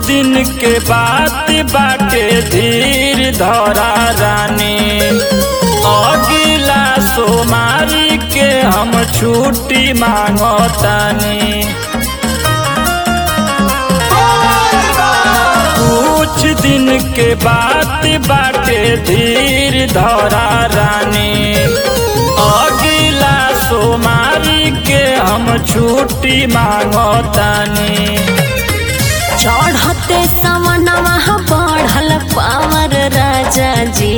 दिन के बात बाटे धीर धरा रानी, अगिला सोमारी के हम छुट्टी मांगतानी। कुछ दिन के बात बाटे धीर धरा रानी, अगिला सोमारी के हम छुट्टी मांगतानी। चढ़ते समनवा बढ़ल पावर राजा जी,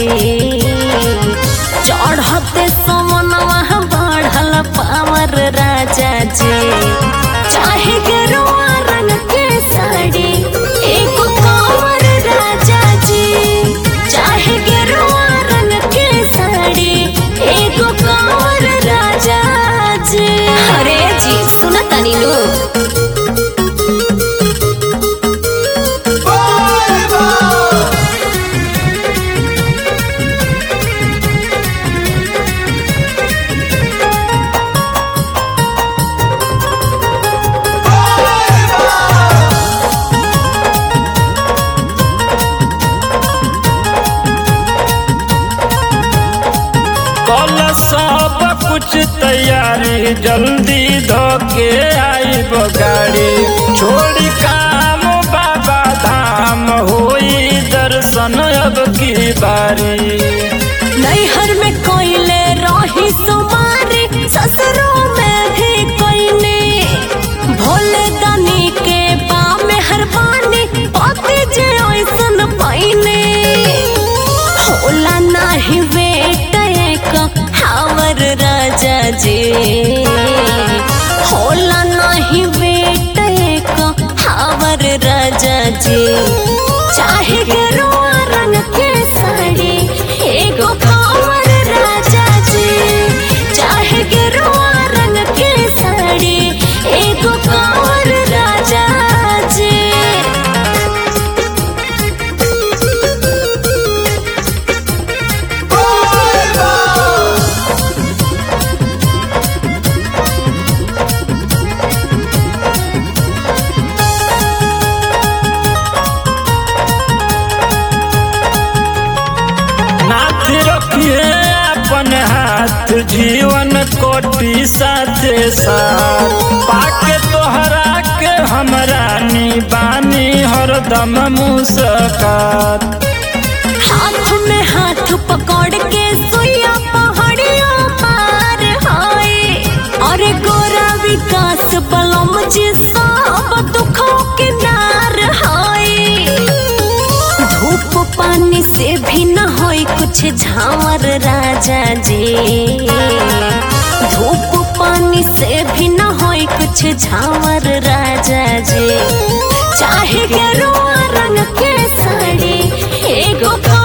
चढ़ते समनवा बढ़ल पावर राजा जी। चाहे गेरुआ रंग के साड़ी एगो कांवर राजा जी, चाहे गेरुआ रंग के साड़ी एगो कांवर राजा जी। अरे जी सुनतानी नु सब कुछ तैयारी जल्दी धोके आई गाड़ी, छोड़ी काम बाबा धाम होई दर्शन अब की बारी। नैहर में कोयले रही सुमारी, ससुरों में भी कोयने भोले दानी के बा मेहरबानी, पति जे ऐसन पाइने होला नाही बेटा हावर राजा जी, होला नहीं बेटा हावर राजा जी। चाहे गेरुआ रंग के साड़ी एगो कांवर राजा जी, चाहे गेरुआ रंग के साड़ी एगो कांवर राजा जी। नाथ रखिए अपन हाथ जीवन कोटि साथे साथ, पाके तोहरा के हमरा बानी हरदम मुस्कात। हाथ में हाथ पकड़ के सुइया पहाड़िया पार हाय, और गोरा विकास बलम जी सब दुखों के नार हाय। धूप पानी से भी न होई कुछ झांवर राजा जी, धूप पानी से भी न होई कुछ झांवर राजा जी। चाहे गेरुआ रंग के साड़ी एगो